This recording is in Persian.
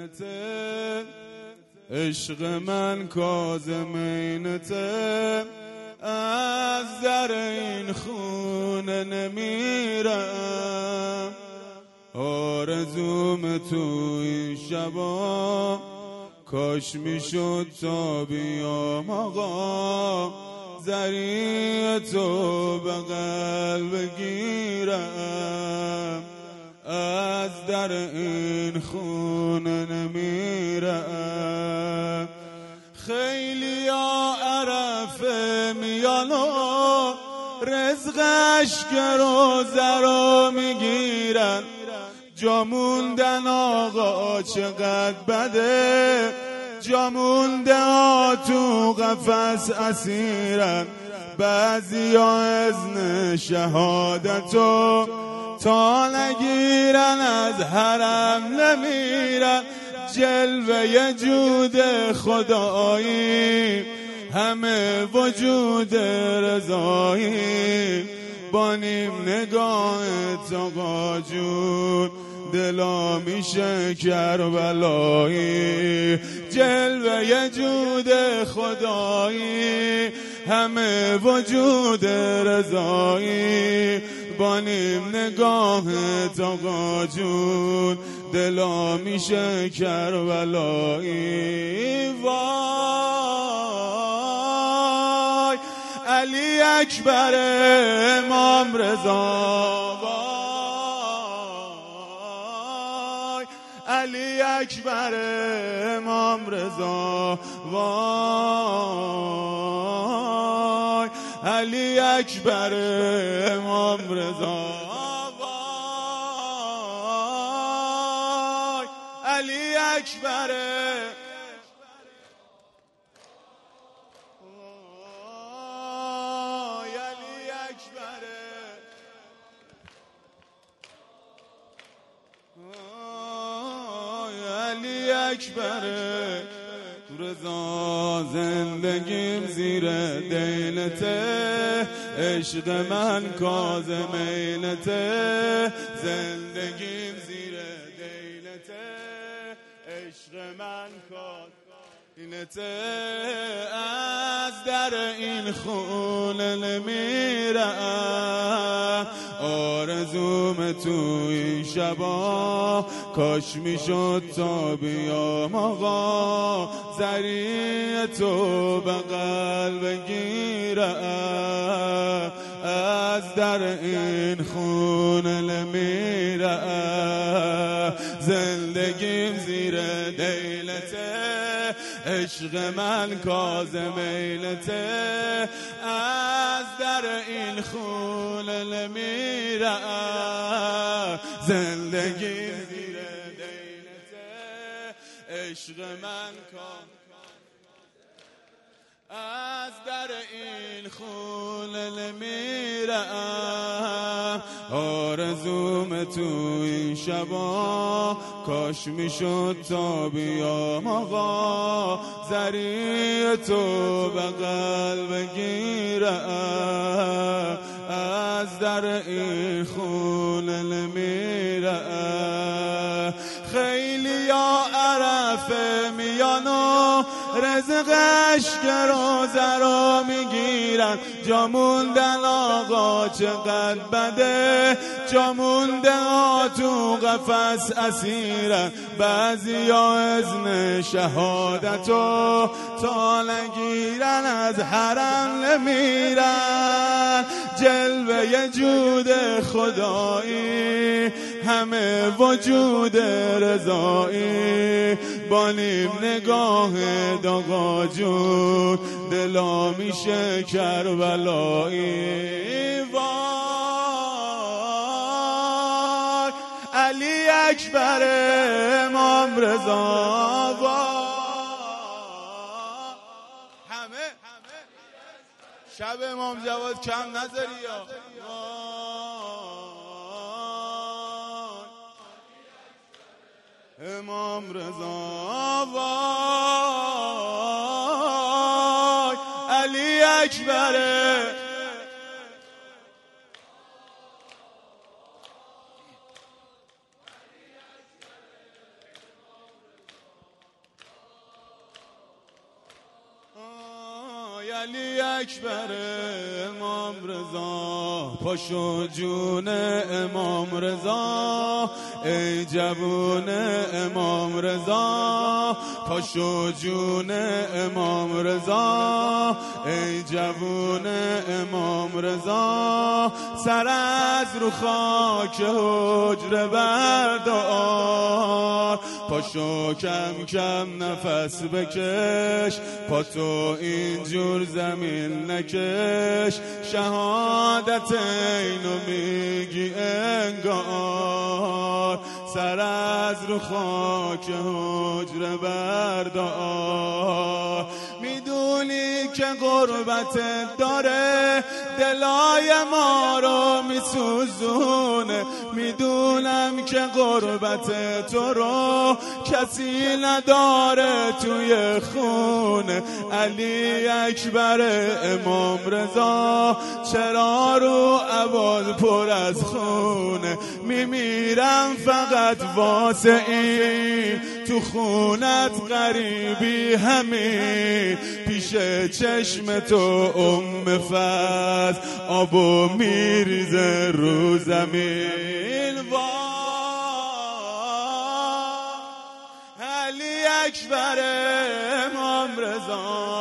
اینته عشق من کاظمینته از در این خونه نمیرم آرزوم تو این شبا کاش میشد تا بیام آقا زریع تو به قلب گیرم از در این خونه نمیرم خیلی ها عرفه میان و رزقش گرو زرا میگیرن جا موندن آقا چقدر بده جا مونده ها تو قفس اسیرن بعضی ها اذن شهادتو تا نگیرن از حرم نمیرن جلوه جود خدایی همه وجود رضایی با نیم نگاه آقا جون دلا میشه کربلایی جلوه جود خدایی همه وجود رضایی با نیم نگاه آقا جون دلا میشه کربلایی وای علی اکبر امام رضا وای علی اکبر امام رضا وای علی اکبر امام رضا وای علی اکبر علی اکبره رضا زندگیم زیر دیلته عشق من کاظمینته زندگیم زیر دیلته عشق من کاظمینته از در این خونه نمیرم آرزوم تو این شبا کاش میشد تا بیام آقا زریع تو به قلب گیرم از در این خونه نمیرم زندگیم زیر دیلته عشق من کاظمینته از در این خونه نمیرم زندگی زیر دیلته عشق من از در این خونه نمیرم آرزوم تو این شبا کاش میشد تا بیام آقا زریع تو به قلب گیرم از در این خونه نمیرم خیلی ها عرفه میان و رزقش گرو زرا میگیرن جا موندن آقا چقدر بده جا مونده ها تو قفس اسیرن بعضی ها اذن شهادتو تا نگیرن از حرم نمیرن جلوه جود خدایی همه وجود رضایی با نیم نگاه آقا جون دلا میشه کربلایی وای علی اکبر امام رضا وای همه شب امام جواد کم نذاری یا امام رضا وای علی اکبره علی اکبر امام رضا، پاشو جون امام رضا، ای جوون امام رضا، پاشو جون امام رضا، ای جوون امام رضا، سر از رو خاک حجره بردار، پاشو کم کم نفس بکش، پا تو اینجور زمین نکش، شهادت اینو میگی انگار، سر از رو خاک حجره بردار. میدونی که غربت داره دلای ما رو میسوزونه، میدونم که غربت تو رو کسی نداره توی خونه، علی اکبر امام رضا، چرا رو عباد پر از خونه، میمیرم فقط واسه این، تو خونت غریبی همین، پیش چشم تو فضل آبو میریزه رو زمین. علی اکبر امام رضا،